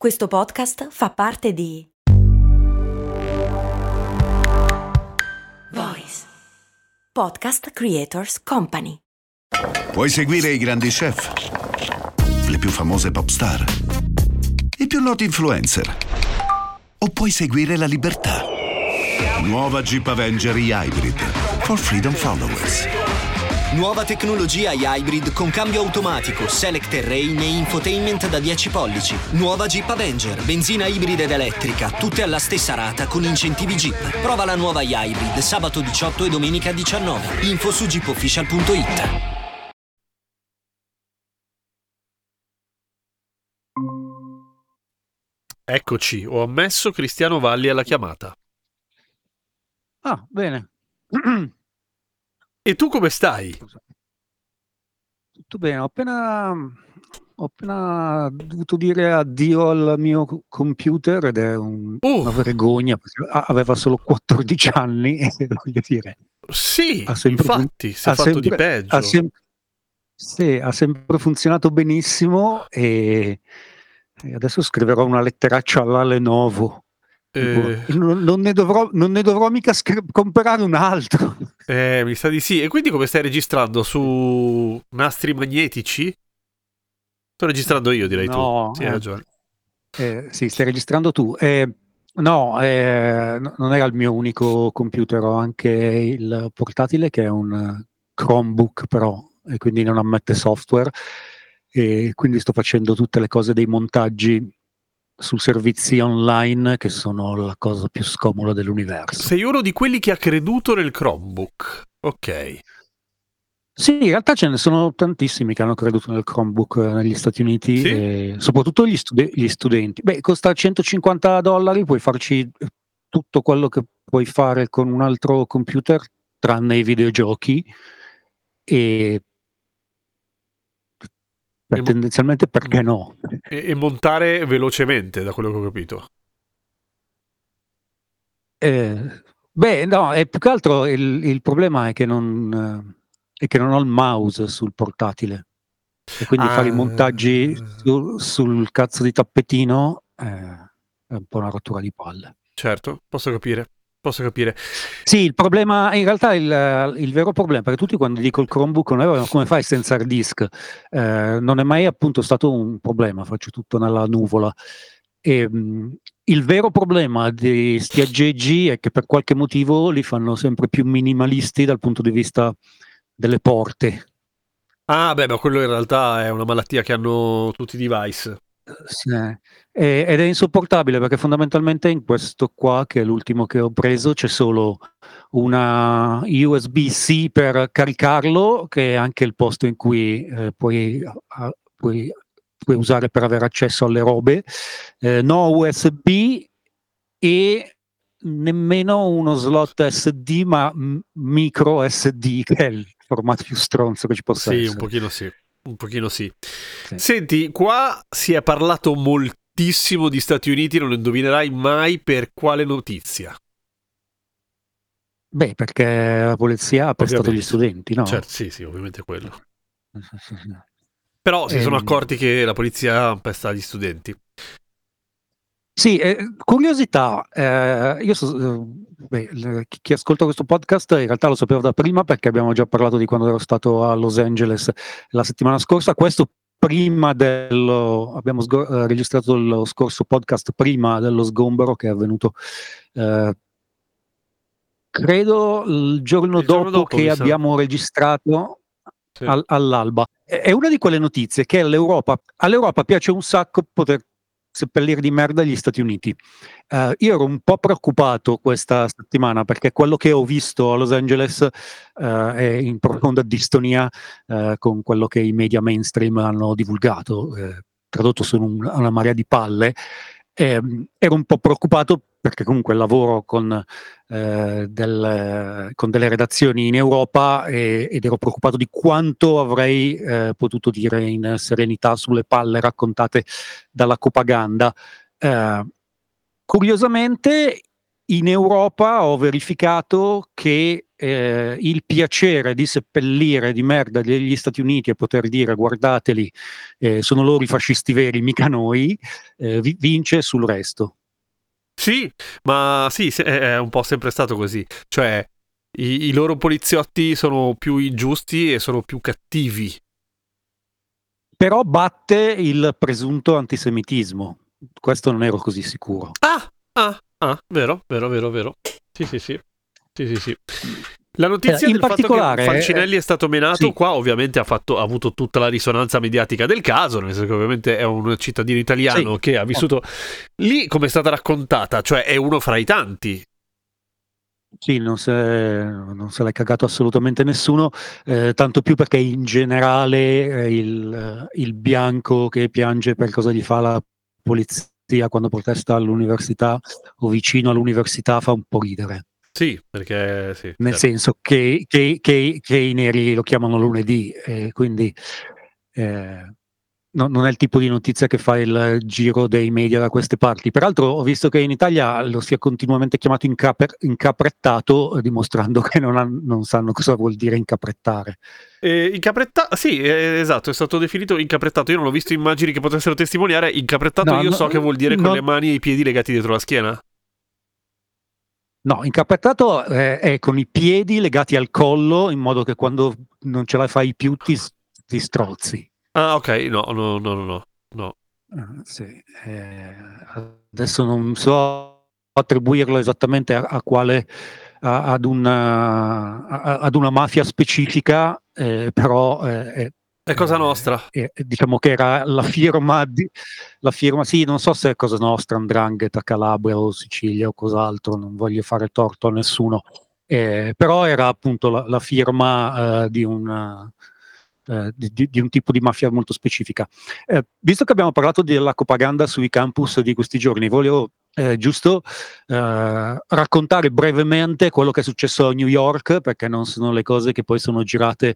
Questo podcast fa parte di Voice Podcast Creators Company. Vuoi seguire i grandi chef, le più famose pop star, i più noti influencer, o puoi seguire la libertà? Nuova Jeep Avenger e-Hybrid for freedom followers. Nuova tecnologia e-Hybrid con cambio automatico, select terrain e infotainment da 10 pollici. Nuova Jeep Avenger, benzina ibrida ed elettrica, tutte alla stessa rata con incentivi Jeep. Prova la nuova e-Hybrid sabato 18 e domenica 19. Info su jeepofficial.it. Eccoci, ho ammesso Cristiano Valli alla chiamata. Ah, bene. E tu come stai? Tutto bene. Ho appena dovuto dire addio al mio computer ed è una vergogna, perché aveva solo 14 anni e voglio dire. Sì, infatti, si è fatto di peggio. Ha sempre funzionato benissimo e adesso scriverò una letteraccia alla Lenovo. Non ne dovrò mica comprare un altro. Mi sa di sì. E quindi come stai registrando? Su nastri magnetici? Sto registrando io, direi No, tu. Sì, hai ragione. Sì, stai registrando tu. Non era il mio unico computer, ho anche il portatile che è un Chromebook però, e quindi non ammette software, e quindi sto facendo tutte le cose dei montaggi su servizi online che sono la cosa più scomoda dell'universo. Sei uno di quelli che ha creduto nel Chromebook. Ok. Sì, in realtà ce ne sono tantissimi che hanno creduto nel Chromebook negli Stati Uniti, Sì? e soprattutto gli studenti. Beh, costa $150, puoi farci tutto quello che puoi fare con un altro computer, tranne i videogiochi, e tendenzialmente perché no? E montare velocemente, da quello che ho capito. Beh, no, più che altro il problema è che non ho il mouse sul portatile e quindi fare i montaggi sul cazzo di tappetino è un po' una rottura di palle. Certo, posso capire. Sì, il problema, in realtà il vero problema, perché tutti quando dico il Chromebook come fai senza hard disk? Non è mai appunto stato un problema, faccio tutto nella nuvola. Il vero problema di sti aggeggi è che per qualche motivo li fanno sempre più minimalisti dal punto di vista delle porte. Ah, beh, ma quello in realtà è una malattia che hanno tutti i device. Sì. Ed è insopportabile perché fondamentalmente in questo qua, che è l'ultimo che ho preso, c'è solo una USB-C per caricarlo, che è anche il posto in cui puoi usare per avere accesso alle robe, no USB e nemmeno uno slot SD, ma micro SD, che è il formato più stronzo che ci possa essere. Un pochino sì. Sì. Senti, qua si è parlato moltissimo di Stati Uniti, non indovinerai mai per quale notizia. Beh, perché la polizia ha pestato Ovviamente. gli studenti, no? Certo, sì, ovviamente quello. Però si sono accorti che la polizia pesta gli studenti. Sì, curiosità, chi ascolta questo podcast in realtà lo sapeva da prima perché abbiamo già parlato di quando ero stato a Los Angeles la settimana scorsa. Questo prima abbiamo registrato lo scorso podcast prima dello sgombero che è avvenuto credo il giorno dopo che abbiamo registrato, sì, all'alba. È una di quelle notizie che all'Europa piace un sacco poter seppellire di merda gli Stati Uniti. Io ero un po' preoccupato questa settimana perché quello che ho visto a Los Angeles è in profonda distonia con quello che i media mainstream hanno divulgato. Tradotto su una marea di palle. Ero un po' preoccupato perché comunque lavoro con delle redazioni in Europa ed ero preoccupato di quanto avrei potuto dire in serenità sulle palle raccontate dalla propaganda. Curiosamente in Europa ho verificato che il piacere di seppellire di merda degli Stati Uniti e poter dire guardateli, sono loro i fascisti veri, mica noi, vince sul resto. Sì, ma sì, è un po' sempre stato così. Cioè, i loro poliziotti sono più ingiusti e sono più cattivi. Però batte il presunto antisemitismo. Questo non ero così sicuro. Vero. Sì. La notizia in del fatto particolare, che Falcinelli è stato menato, sì. qua ovviamente ha avuto tutta la risonanza mediatica del caso, nel senso che ovviamente è un cittadino italiano che ha vissuto lì, come è stata raccontata, cioè è uno fra i tanti. Sì, non se l'è cagato assolutamente nessuno, tanto più perché in generale il bianco che piange per cosa gli fa la polizia quando protesta all'università o vicino all'università fa un po' ridere. Sì, perché sì. Nel senso che i neri lo chiamano lunedì, quindi non è il tipo di notizia che fa il giro dei media da queste parti. Peraltro ho visto che in Italia lo si è continuamente chiamato incaprettato, dimostrando che non sanno cosa vuol dire incaprettare. Sì, esatto, è stato definito incaprettato. Io non ho visto immagini che potessero testimoniare. Incaprettato so che vuol dire con le mani e i piedi legati dietro la schiena. No, incaprettato è con i piedi legati al collo, in modo che quando non ce la fai più ti strozzi. Ah, ok, no. Sì. Adesso non so attribuirlo esattamente a quale ad una mafia specifica, però è cosa nostra. Diciamo che era la firma, sì, non so se è cosa nostra, 'Ndrangheta, Calabria o Sicilia o cos'altro, non voglio fare torto a nessuno, però era appunto la firma di un tipo di mafia molto specifica. Visto che abbiamo parlato della propaganda sui campus di questi giorni, volevo giusto raccontare brevemente quello che è successo a New York, perché non sono le cose che poi sono girate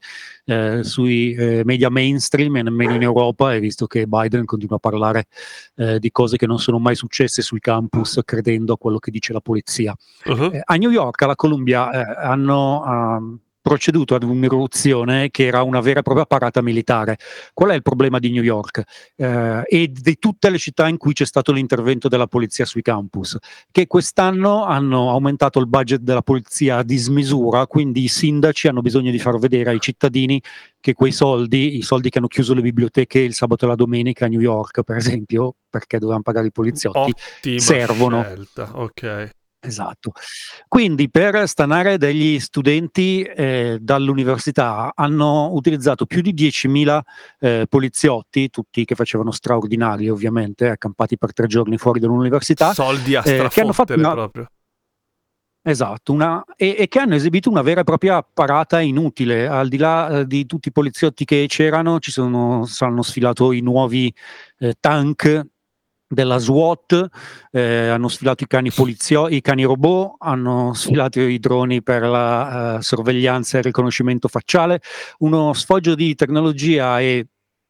sui media mainstream e nemmeno in Europa, e visto che Biden continua a parlare di cose che non sono mai successe sui campus, credendo a quello che dice la polizia. A New York, alla Columbia, hanno proceduto ad un'irruzione che era una vera e propria parata militare. Qual è il problema di New York e di tutte le città in cui c'è stato l'intervento della polizia sui campus? Che quest'anno hanno aumentato il budget della polizia a dismisura, quindi i sindaci hanno bisogno di far vedere ai cittadini che quei soldi, i soldi che hanno chiuso le biblioteche il sabato e la domenica a New York, per esempio, perché dovevano pagare i poliziotti, servono. Scelta. Ok. Esatto. Quindi per stanare degli studenti dall'università hanno utilizzato più di 10.000 poliziotti, tutti che facevano straordinari ovviamente, accampati per 3 giorni fuori dall'università. Soldi a che hanno fatto proprio. Esatto, e che hanno esibito una vera e propria parata inutile. Al di là di tutti i poliziotti che c'erano, hanno sfilato i nuovi tank della SWAT, hanno sfilato i cani robot, hanno sfilato i droni per la sorveglianza e il riconoscimento facciale, uno sfoggio di tecnologia e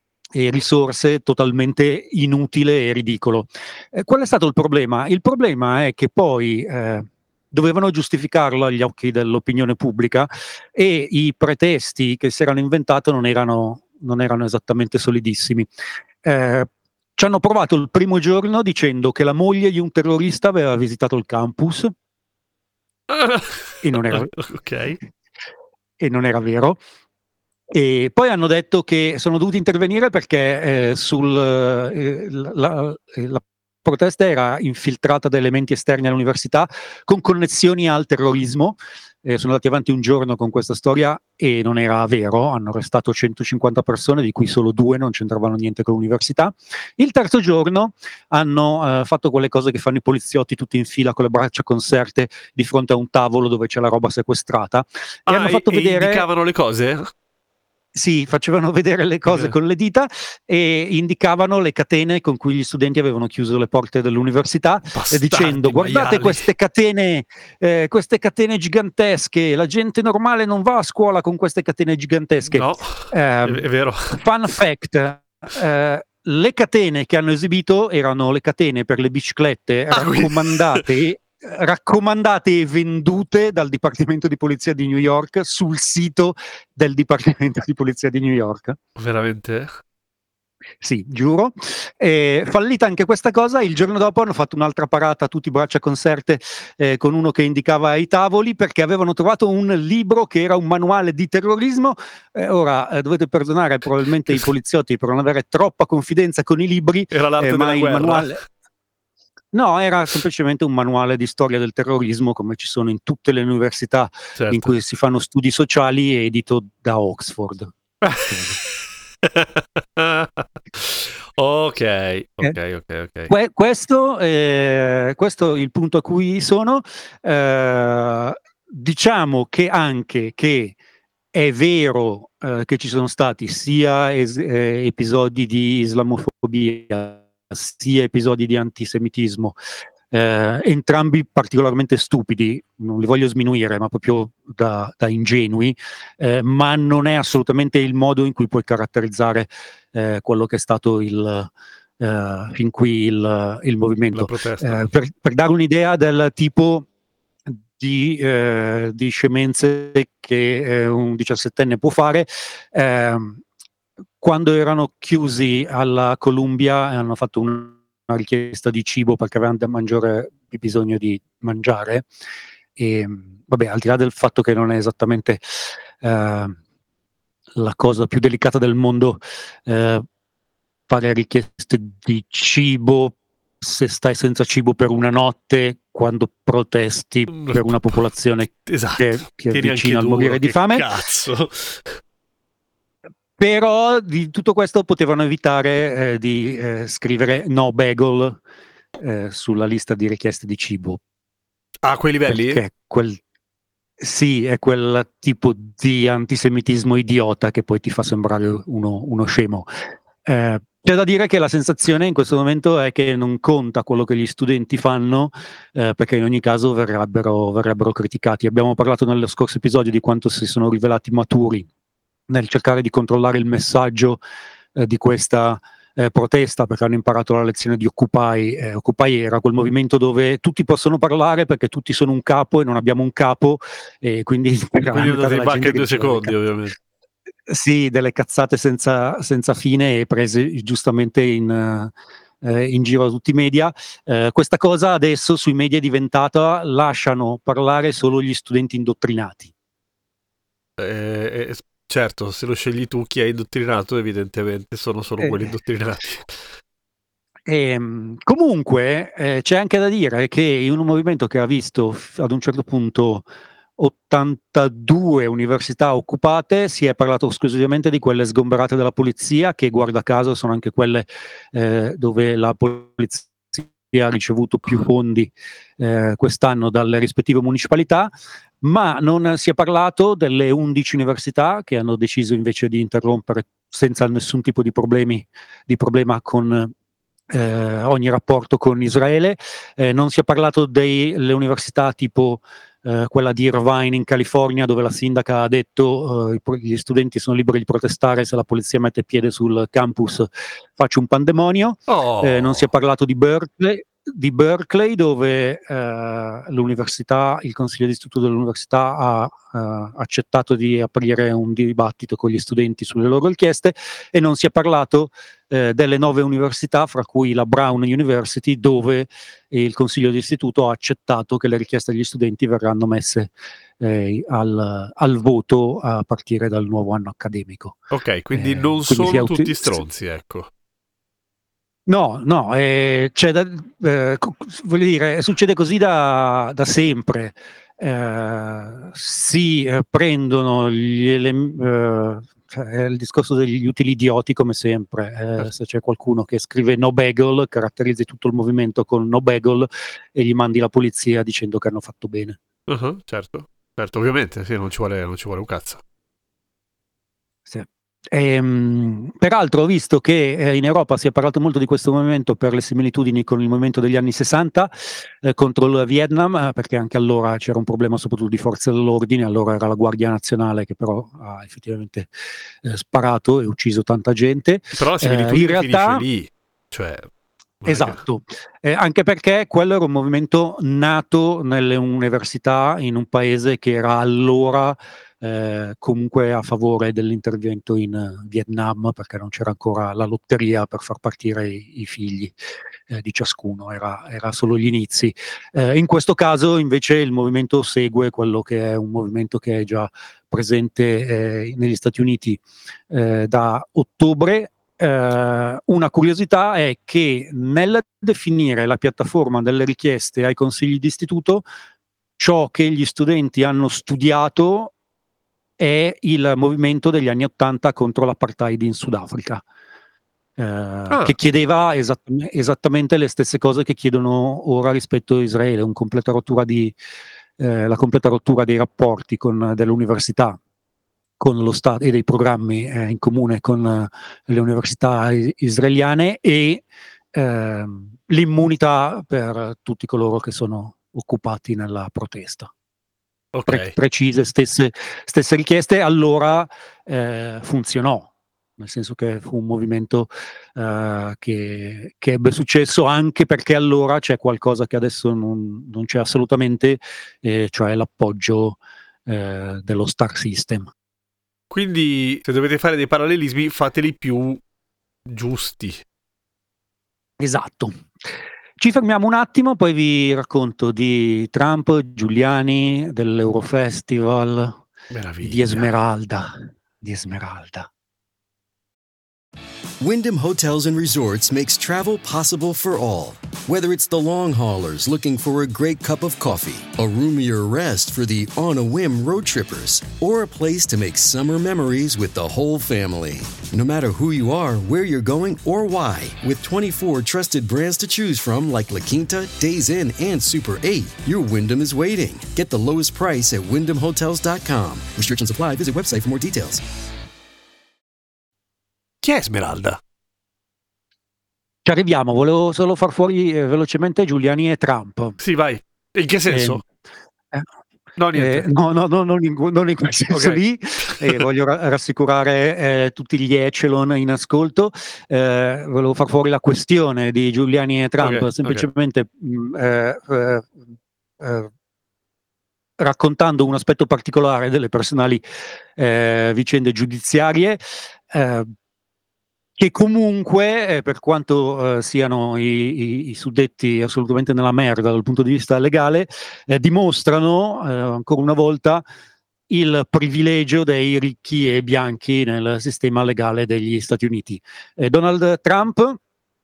risorse totalmente inutile e ridicolo. Qual è stato il problema? Il problema è che poi dovevano giustificarlo agli occhi dell'opinione pubblica e i pretesti che si erano inventato non erano esattamente solidissimi. Ci hanno provato il primo giorno dicendo che la moglie di un terrorista aveva visitato il campus e non era, okay. E non era vero. E poi hanno detto che sono dovuti intervenire perché la protesta era infiltrata da elementi esterni all'università con connessioni al terrorismo. Sono andati avanti un giorno con questa storia e non era vero, hanno arrestato 150 persone, di cui solo 2 non c'entravano niente con l'università. Il terzo giorno hanno fatto quelle cose che fanno i poliziotti tutti in fila con le braccia conserte di fronte a un tavolo dove c'è la roba sequestrata e hanno fatto vedere... indicavano le cose? Sì, facevano vedere le cose con le dita e indicavano le catene con cui gli studenti avevano chiuso le porte dell'università, dicendo guardate queste catene gigantesche, la gente normale non va a scuola con queste catene gigantesche. No, è vero. Fun fact, le catene che hanno esibito erano le catene per le biciclette raccomandate raccomandate e vendute dal Dipartimento di Polizia di New York sul sito del Dipartimento di Polizia di New York. Veramente? Sì, giuro. Fallita anche questa cosa, il giorno dopo hanno fatto un'altra parata tutti braccia conserte con uno che indicava i tavoli, perché avevano trovato un libro che era un manuale di terrorismo. Ora dovete perdonare probabilmente i poliziotti per non avere troppa confidenza con i libri, era l'arte ma della il guerra. manuale... No, era semplicemente un manuale di storia del terrorismo, come ci sono in tutte le università in cui si fanno studi sociali, edito da Oxford. Ok. Questo è il punto a cui sono. Diciamo che anche che è vero che ci sono stati sia episodi di islamofobia sia episodi di antisemitismo, entrambi particolarmente stupidi, non li voglio sminuire, ma proprio da ingenui, ma non è assolutamente il modo in cui puoi caratterizzare quello che è stato fin qui il movimento. Per dare un'idea del tipo di scemenze che un 17enne può fare, quando erano chiusi alla Columbia hanno fatto una richiesta di cibo perché avevano bisogno di mangiare, e vabbè, al di là del fatto che non è esattamente la cosa più delicata del mondo fare richieste di cibo se stai senza cibo per una notte, quando protesti per una popolazione che è vicina al morire di fame. Cazzo. Però di tutto questo potevano evitare di scrivere no bagel sulla lista di richieste di cibo. A quei livelli? Perché sì, è quel tipo di antisemitismo idiota che poi ti fa sembrare uno scemo. C'è da dire che la sensazione in questo momento è che non conta quello che gli studenti fanno, perché in ogni caso verrebbero criticati. Abbiamo parlato nello scorso episodio di quanto si sono rivelati maturi nel cercare di controllare il messaggio di questa protesta, perché hanno imparato la lezione di Occupy. Occupy era quel movimento dove tutti possono parlare perché tutti sono un capo e non abbiamo un capo, e quindi andate in banca in 2 secondi, ovviamente. Sì, delle cazzate senza fine, e prese giustamente in giro a tutti i media. Questa cosa adesso sui media è diventata: lasciano parlare solo gli studenti indottrinati. Certo, se lo scegli tu, chi è indottrinato evidentemente sono solo quelli indottrinati. Comunque c'è anche da dire che in un movimento che ha visto ad un certo punto 82 università occupate, si è parlato esclusivamente di quelle sgomberate dalla polizia, che guarda caso sono anche quelle dove la polizia ha ricevuto più fondi quest'anno dalle rispettive municipalità, ma non si è parlato delle 11 università che hanno deciso invece di interrompere senza nessun tipo di problema con ogni rapporto con Israele. Non si è parlato delle università tipo quella di Irvine in California, dove la sindaca ha detto gli studenti sono liberi di protestare, se la polizia mette piede sul campus faccio un pandemonio. Non si è parlato di Berkeley, dove l'università, il consiglio d'istituto dell'università ha accettato di aprire un dibattito con gli studenti sulle loro richieste, e non si è parlato delle 9 università, fra cui la Brown University, dove il consiglio d'istituto ha accettato che le richieste degli studenti verranno messe al voto a partire dal nuovo anno accademico. Ok, quindi non sono tutti stronzi, ecco. No, c'è voglio dire, succede così da sempre. Si prendono è il discorso degli utili idioti, come sempre. Se c'è qualcuno che scrive no bagel, caratterizzi tutto il movimento con no bagel e gli mandi la polizia dicendo che hanno fatto bene. Certo, ovviamente, sì, non ci vuole un cazzo. Sì. Peraltro ho visto che in Europa si è parlato molto di questo movimento per le similitudini con il movimento degli anni 60 contro il Vietnam, perché anche allora c'era un problema soprattutto di forze dell'ordine. Allora era la Guardia Nazionale che però ha effettivamente sparato e ucciso tanta gente. Però la similitudine in realtà finisce lì, cioè Esatto, anche perché quello era un movimento nato nelle università in un paese che era allora comunque a favore dell'intervento in Vietnam, perché non c'era ancora la lotteria per far partire i figli di ciascuno, era solo gli inizi. In questo caso invece il movimento segue quello che è un movimento che è già presente negli Stati Uniti da ottobre. Una curiosità è che nel definire la piattaforma delle richieste ai consigli di istituto, ciò che gli studenti hanno studiato è il movimento degli anni '80 contro l'apartheid in Sudafrica, che chiedeva esattamente le stesse cose che chiedono ora rispetto a Israele, la completa rottura dei rapporti delle università con lo Stato e dei programmi in comune con le università israeliane e l'immunità per tutti coloro che sono occupati nella protesta. Precise, stesse richieste. Allora funzionò, nel senso che fu un movimento che ebbe successo, anche perché allora c'è qualcosa che adesso non c'è assolutamente, cioè l'appoggio dello Star System. Quindi se dovete fare dei parallelismi, fateli più giusti. Esatto. Ci fermiamo un attimo, poi vi racconto di Trump, Giuliani, dell'Eurofestival, di Esmeralda. Wyndham Hotels and Resorts makes travel possible for all. Whether it's the long haulers looking for a great cup of coffee, a roomier rest for the on-a-whim road trippers, or a place to make summer memories with the whole family. No matter who you are, where you're going, or why, with 24 trusted brands to choose from like La Quinta, Days Inn, and Super 8, your Wyndham is waiting. Get the lowest price at wyndhamhotels.com. Restrictions apply. Visit website for more details. Chi è Esmeralda? Ci arriviamo, volevo solo far fuori velocemente Giuliani e Trump. Sì, vai. In che senso? No, niente. Non in quel senso lì. Voglio rassicurare tutti gli Echelon in ascolto. Volevo far fuori la questione di Giuliani e Trump, semplicemente raccontando un aspetto particolare delle personali vicende giudiziarie, che comunque, per quanto siano i suddetti assolutamente nella merda dal punto di vista legale, dimostrano ancora una volta il privilegio dei ricchi e bianchi nel sistema legale degli Stati Uniti. Donald Trump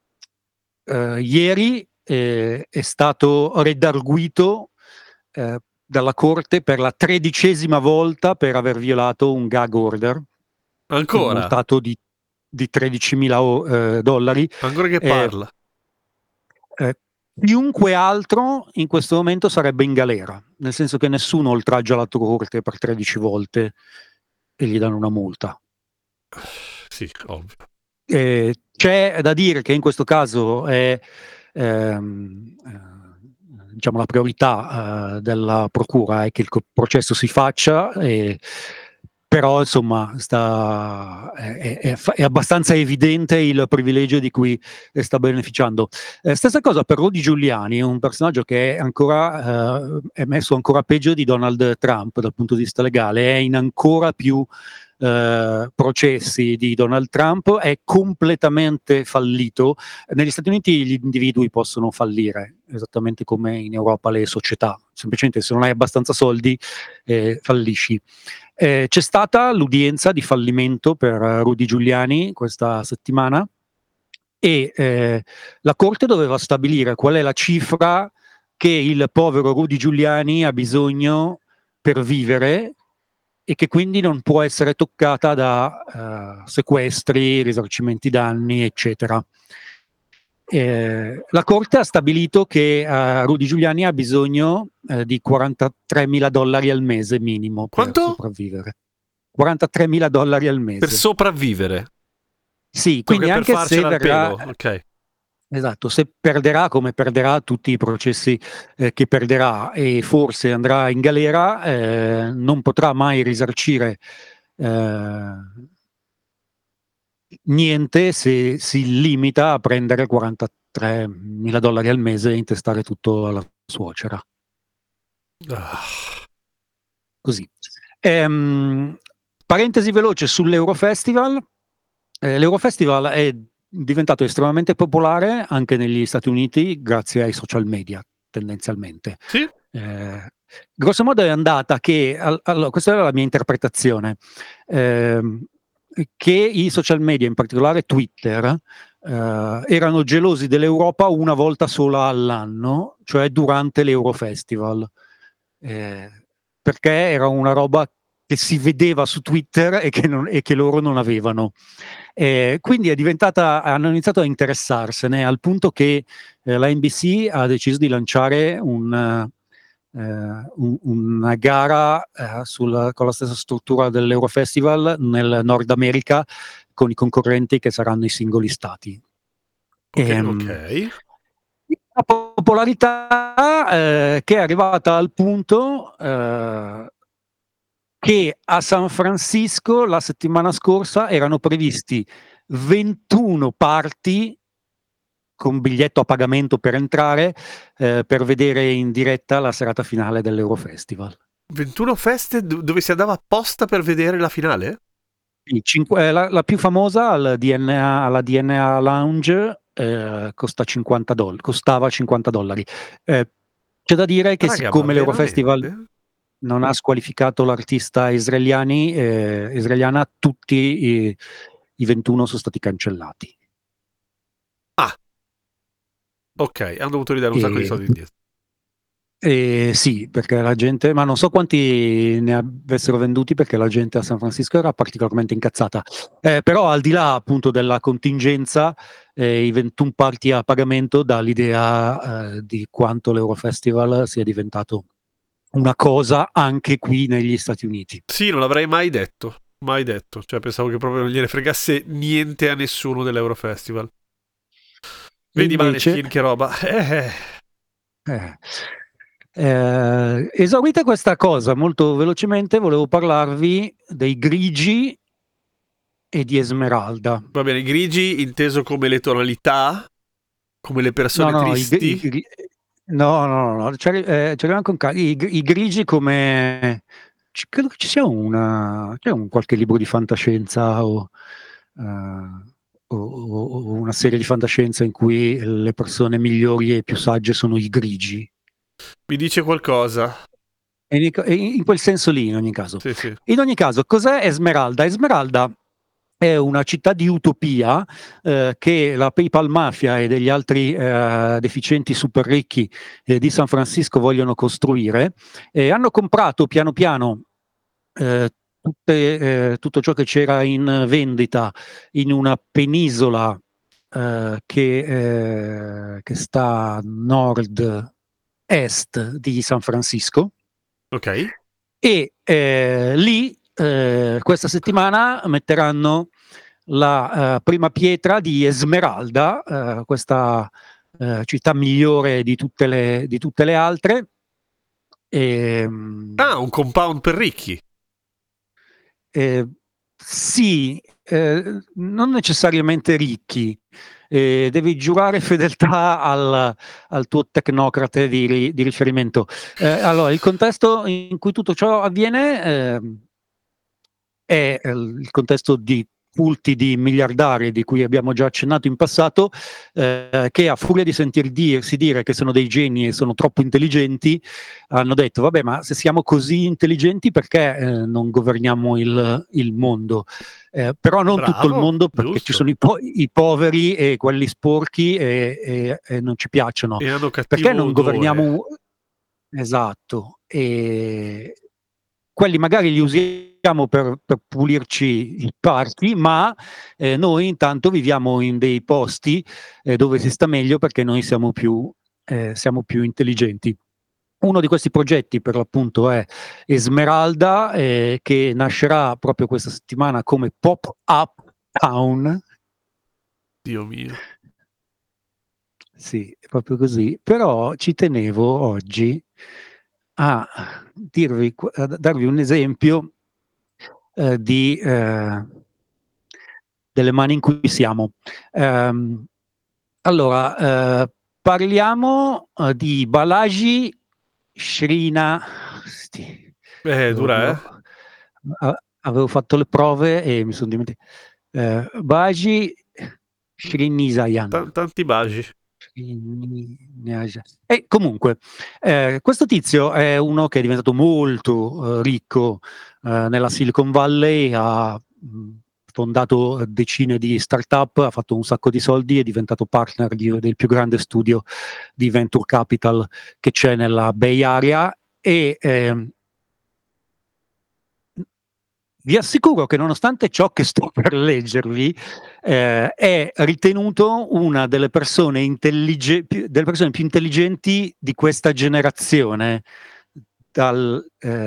ieri è stato redarguito dalla Corte per la 13ª volta per aver violato un gag order. Ancora? Multato di $13.000. Ancora che parla. Chiunque altro in questo momento sarebbe in galera, nel senso che nessuno oltraggia la Corte per 13 volte e gli danno una multa. Sì, ovvio. C'è da dire che in questo caso è diciamo la priorità della procura è che il processo si faccia, però insomma è abbastanza evidente il privilegio di cui sta beneficiando. Stessa cosa per Rudy Giuliani, un personaggio che è messo ancora peggio di Donald Trump dal punto di vista legale, è in ancora più processi di Donald Trump, è completamente fallito. Negli Stati Uniti gli individui possono fallire, esattamente come in Europa le società, semplicemente se non hai abbastanza soldi fallisci. C'è stata l'udienza di fallimento per Rudy Giuliani questa settimana e la Corte doveva stabilire qual è la cifra che il povero Rudy Giuliani ha bisogno per vivere e che quindi non può essere toccata da sequestri, risarcimenti danni, eccetera. La Corte ha stabilito che Rudy Giuliani ha bisogno di $43.000 al mese minimo per sopravvivere. $43.000 al mese. Per sopravvivere? Sì, quindi per anche se verrà... Ok. Esatto, se perderà come perderà tutti i processi che perderà e forse andrà in galera, non potrà mai risarcire niente se si limita a prendere $3.000 al mese e intestare tutto alla suocera. Così. Parentesi veloce sull'Eurofestival. L'Eurofestival è diventato estremamente popolare anche negli Stati Uniti grazie ai social media, tendenzialmente. Sì. Grosso modo è andata che, allora, questa era la mia interpretazione, che i social media, in particolare Twitter, erano gelosi dell'Europa una volta sola all'anno, cioè durante l'Eurofestival, perché era una roba che si vedeva su Twitter e che loro non avevano. Quindi hanno iniziato a interessarsene al punto che la NBC ha deciso di lanciare una gara con la stessa struttura dell'Eurofestival nel Nord America, con i concorrenti che saranno i singoli stati. Ok. La popolarità che è arrivata al punto che a San Francisco la settimana scorsa erano previsti 21 party con biglietto a pagamento per entrare, per vedere in diretta la serata finale dell'Eurofestival. 21 feste dove si andava apposta per vedere la finale? La più famosa, alla DNA Lounge, costava $50. C'è da dire che siccome l'Eurofestival non ha squalificato l'artista israeliana, tutti i 21 sono stati cancellati. Ok, hanno dovuto ridare un sacco di soldi indietro. Sì, perché la gente, ma non so quanti ne avessero venduti, perché la gente a San Francisco era particolarmente incazzata. Però al di là appunto della contingenza, i 21 party a pagamento dà l'idea di quanto l'Eurofestival sia diventato una cosa anche qui negli Stati Uniti. Sì, non l'avrei mai detto, cioè pensavo che proprio non gliene fregasse niente a nessuno dell'Eurofestival. Vedi Maneskin che roba. Esaurita questa cosa, molto velocemente volevo parlarvi dei grigi e di Esmeralda. Va bene, grigi inteso come le tonalità, come le persone tristi. No, ci arriviamo con i grigi come... Credo che ci sia c'è qualche libro di fantascienza o una serie di fantascienza in cui le persone migliori e più sagge sono i grigi. Mi dice qualcosa. In quel senso lì, in ogni caso. Sì. In ogni caso, cos'è Esmeralda? Esmeralda è una città di utopia che la PayPal Mafia e degli altri deficienti super ricchi di San Francisco vogliono costruire. Hanno comprato piano piano tutto ciò che c'era in vendita in una penisola che sta a nord-est di San Francisco. Ok. E lì questa settimana metteranno la prima pietra di Esmeralda, questa città migliore di tutte le altre. Un compound per ricchi. Sì, non necessariamente ricchi. Devi giurare fedeltà al tuo tecnocrate di riferimento. Allora, il contesto in cui tutto ciò avviene è il contesto di culti di miliardari di cui abbiamo già accennato in passato, che a furia di sentirsi dire che sono dei geni e sono troppo intelligenti, hanno detto vabbè, ma se siamo così intelligenti perché non governiamo il mondo? Però non tutto il mondo, perché giusto. ci sono i poveri e quelli sporchi e non ci piacciono. E hanno cattivo perché non odore. governiamo? Esatto. E quelli magari li usiamo per pulirci i parchi, ma noi intanto viviamo in dei posti dove si sta meglio perché noi siamo più intelligenti. Uno di questi progetti per l'appunto è Esmeralda, che nascerà proprio questa settimana come pop-up town. Dio mio. Sì, è proprio così. Però ci tenevo oggi a darvi un esempio delle mani in cui siamo. Allora, parliamo di Balaji Srinath. Dura, Avevo fatto le prove e mi sono dimenticato. Balaji Srinivasan. Tanti baci. E comunque, questo tizio è uno che è diventato molto ricco nella Silicon Valley, ha fondato decine di start-up, ha fatto un sacco di soldi, è diventato partner del più grande studio di venture capital che c'è nella Bay Area e vi assicuro che nonostante ciò che sto per leggervi, è ritenuto una delle persone più intelligenti di questa generazione da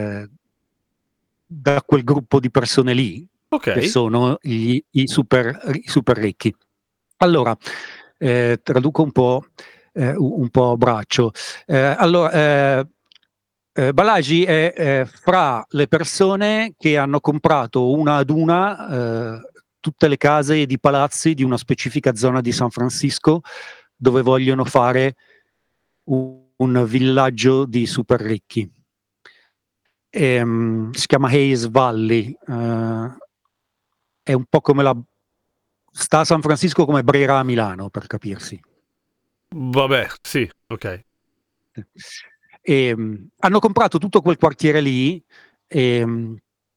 quel gruppo di persone lì, che sono i super ricchi. Allora, traduco un po' a braccio. Balaji è fra le persone che hanno comprato una ad una tutte le case ed i palazzi di una specifica zona di San Francisco dove vogliono fare un villaggio di super ricchi. Si chiama Hayes Valley, è un po' come sta a San Francisco come Brera a Milano, per capirsi. Vabbè, sì, ok. Hanno comprato tutto quel quartiere lì e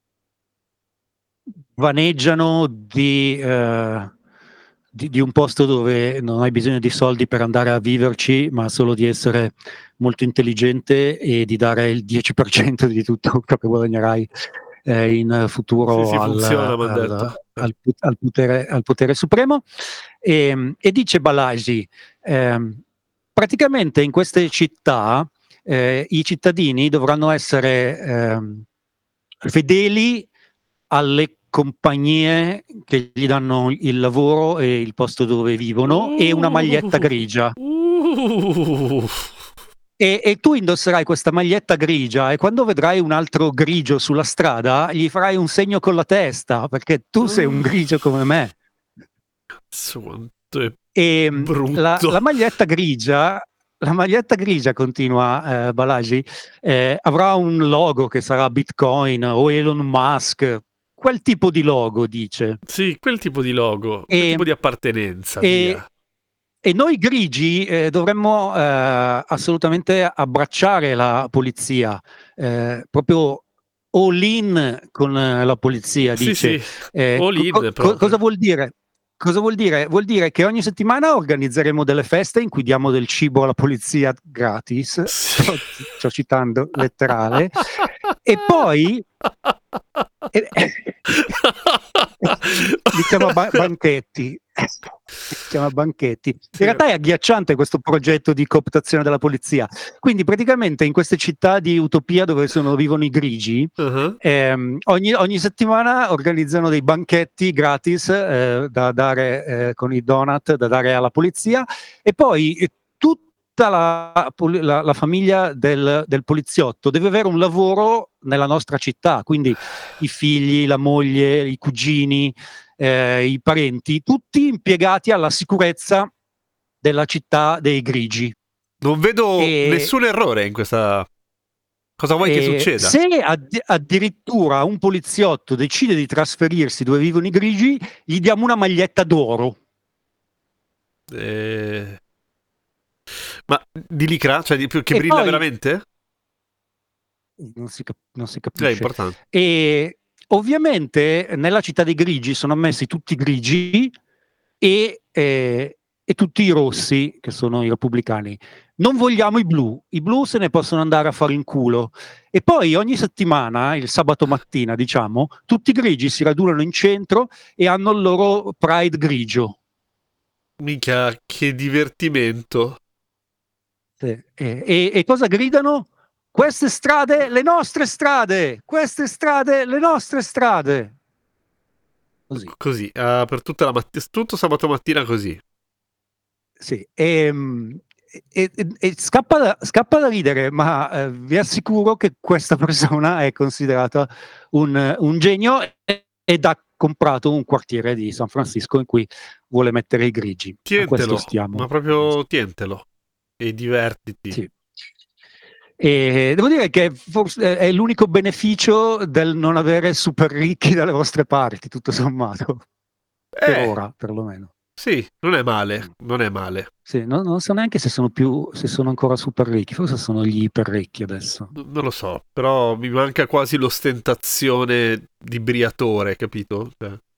vaneggiano di un posto dove non hai bisogno di soldi per andare a viverci, ma solo di essere molto intelligente e di dare il 10% di tutto che guadagnerai in futuro al potere supremo. E dice Balaji, praticamente in queste città i cittadini dovranno essere fedeli alle compagnie che gli danno il lavoro e il posto dove vivono e una maglietta grigia. E tu indosserai questa maglietta grigia e quando vedrai un altro grigio sulla strada gli farai un segno con la testa perché tu sei un grigio come me. E la maglietta grigia, continua Balaji, avrà un logo che sarà Bitcoin o Elon Musk, quel tipo di logo, dice. Sì, quel tipo di logo, quel tipo di appartenenza. Via. E noi grigi dovremmo assolutamente abbracciare la polizia, proprio all in con la polizia, dice. Sì. All in, cosa vuol dire? Cosa vuol dire? Vuol dire che ogni settimana organizzeremo delle feste in cui diamo del cibo alla polizia gratis, sto citando letterale, e poi diciamo banchetti. In realtà è agghiacciante questo progetto di cooptazione della polizia. Quindi praticamente in queste città di utopia dove vivono i grigi, ogni settimana organizzano dei banchetti gratis da dare con i donut da dare alla polizia e poi tutta la famiglia del poliziotto deve avere un lavoro nella nostra città, quindi i figli, la moglie, i cugini, i parenti, tutti impiegati alla sicurezza della città dei grigi. Non vedo nessun errore in questa. Cosa vuoi che succeda? Se addirittura un poliziotto decide di trasferirsi dove vivono i grigi, gli diamo una maglietta d'oro. Ma di licra? Cioè che brilla poi, veramente? Non si capisce. È importante. E ovviamente nella città dei grigi sono ammessi tutti i grigi e tutti i rossi, che sono i repubblicani. Non vogliamo i blu se ne possono andare a fare in culo. E poi ogni settimana, il sabato mattina, diciamo, tutti i grigi si radunano in centro e hanno il loro pride grigio. Minchia, che divertimento. Sì. E cosa gridano? Queste strade, le nostre strade! Queste strade, le nostre strade! Così, per tutta la mattina, tutto sabato mattina così. Sì, e scappa da ridere, ma vi assicuro che questa persona è considerata un genio e da comprato un quartiere di San Francisco in cui vuole mettere i grigi. Tientelo, ma proprio tientelo e divertiti. Sì. E devo dire che forse è l'unico beneficio del non avere super ricchi dalle vostre parti, tutto sommato. Per ora, perlomeno. Sì, non è male, non è male. Sì, non so neanche se sono ancora super ricchi, forse sono gli iper ricchi adesso. Non lo so, però mi manca quasi l'ostentazione di Briatore, capito?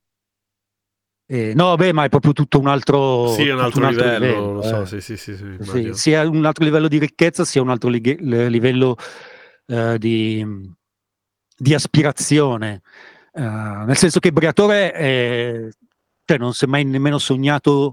No, beh, ma è proprio tutto un altro, sì, un altro livello, lo so, sì. sì, Sì, sia un altro livello di ricchezza, sia un altro livello di aspirazione. Nel senso che Briatore cioè non si è mai nemmeno sognato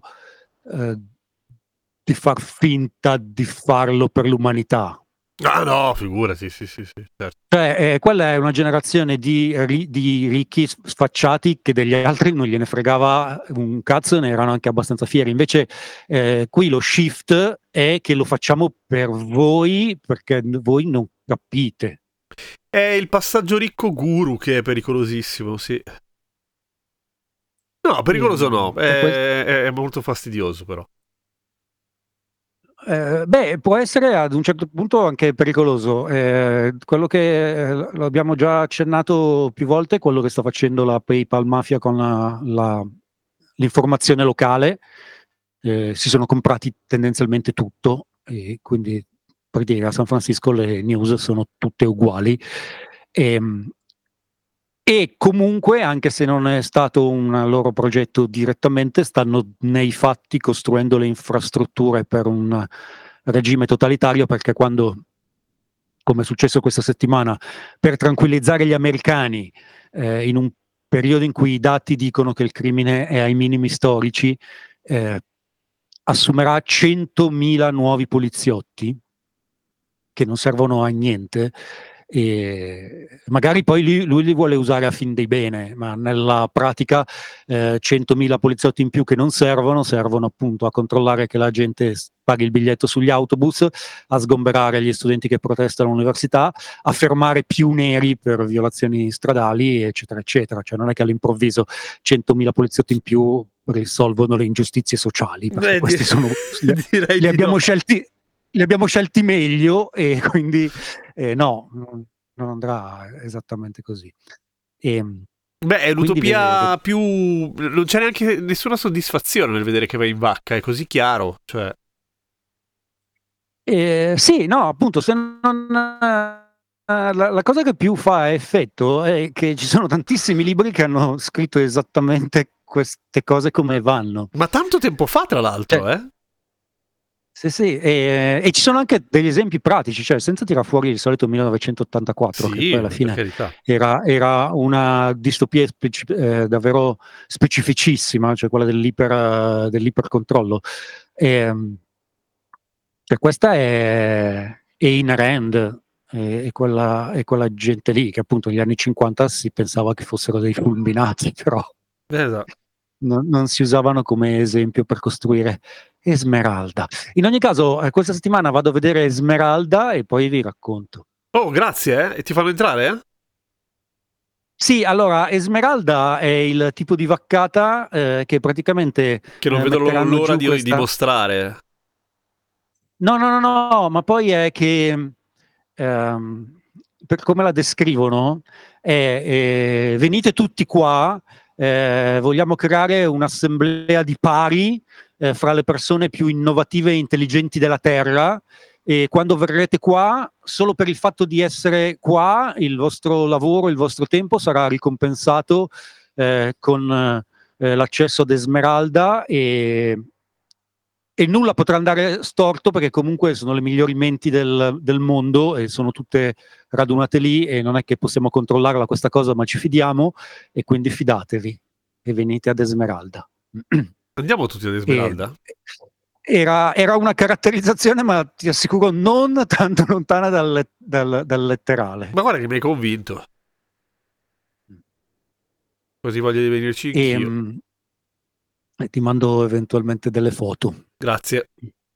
di far finta di farlo per l'umanità. Ah no, figurati, sì, certo. Cioè, quella è una generazione di ricchi sfacciati che degli altri non gliene fregava un cazzo e ne erano anche abbastanza fieri. Invece qui lo shift è che lo facciamo per voi perché voi non capite. È il passaggio ricco guru che è pericolosissimo, sì. No, pericoloso no, è molto fastidioso però. Beh, può essere ad un certo punto anche pericoloso. Quello che lo abbiamo già accennato più volte, quello che sta facendo la PayPal Mafia con l'informazione locale. Si sono comprati tendenzialmente tutto e quindi per dire a San Francisco le news sono tutte uguali. E comunque, anche se non è stato un loro progetto direttamente, stanno nei fatti costruendo le infrastrutture per un regime totalitario, perché quando, come è successo questa settimana, per tranquillizzare gli americani, in un periodo in cui i dati dicono che il crimine è ai minimi storici, assumerà 100.000 nuovi poliziotti che non servono a niente. E magari poi lui li vuole usare a fin dei bene, ma nella pratica 100.000 poliziotti in più che non servono appunto a controllare che la gente paghi il biglietto sugli autobus, a sgomberare gli studenti che protestano all'università, a fermare più neri per violazioni stradali, eccetera, eccetera. Cioè non è che all'improvviso 100.000 poliziotti in più risolvono le ingiustizie sociali, perché questi sono li abbiamo scelti. Li abbiamo scelti meglio e quindi no, non andrà esattamente così. Beh, è l'utopia più... non c'è neanche nessuna soddisfazione nel vedere che va in vacca, è così chiaro, cioè... Sì, no, appunto, se non... La cosa che più fa effetto è che ci sono tantissimi libri che hanno scritto esattamente queste cose come vanno. Ma tanto tempo fa, tra l'altro, Sì, e ci sono anche degli esempi pratici, cioè senza tirare fuori il solito 1984, che poi alla fine era una distopia davvero specificissima, cioè quella dell'ipercontrollo. Cioè questa è Ayn Rand, e quella gente lì, che appunto negli anni 50 si pensava che fossero dei fulminati, però esatto. non si usavano come esempio per costruire Esmeralda. In ogni caso, questa settimana vado a vedere Esmeralda e poi vi racconto. Oh, grazie, e ti fanno entrare? Sì, allora, Esmeralda è il tipo di vaccata che praticamente... Che non vedo l'ora di dimostrare. No, ma poi è che, per come la descrivono, venite tutti qua, vogliamo creare un'assemblea di pari fra le persone più innovative e intelligenti della Terra, e quando verrete qua, solo per il fatto di essere qua, il vostro lavoro, il vostro tempo sarà ricompensato con l'accesso ad Esmeralda, e nulla potrà andare storto, perché comunque sono le migliori menti del mondo e sono tutte radunate lì, e non è che possiamo controllarla questa cosa, ma ci fidiamo, e quindi fidatevi e venite ad Esmeralda. Andiamo tutti ad Esmeralda? Era una caratterizzazione, ma ti assicuro non tanto lontana dal letterale. Ma guarda che mi hai convinto. Così voglio di venirci anch'io. E ti mando eventualmente delle foto. Grazie.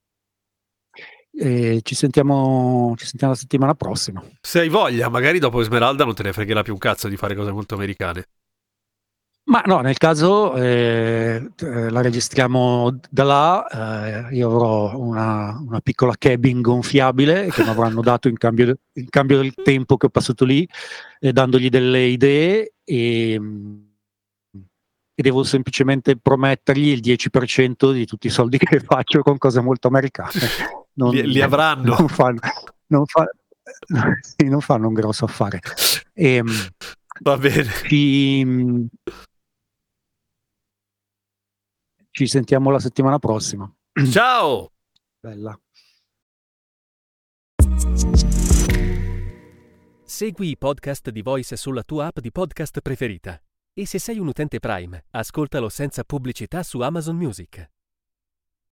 Ci sentiamo la settimana prossima. Se hai voglia, magari dopo Esmeralda non te ne fregherà più un cazzo di fare cose molto americane. Ma no, nel caso la registriamo da là, io avrò una piccola cabin gonfiabile che mi avranno dato in cambio del tempo che ho passato lì, dandogli delle idee e devo semplicemente promettergli il 10% di tutti i soldi che faccio con cose molto americane. Li avranno. Non fanno un grosso affare. Va bene. Ci sentiamo la settimana prossima. Ciao! Bella. Segui i podcast di Voice sulla tua app di podcast preferita. E se sei un utente Prime, ascoltalo senza pubblicità su Amazon Music.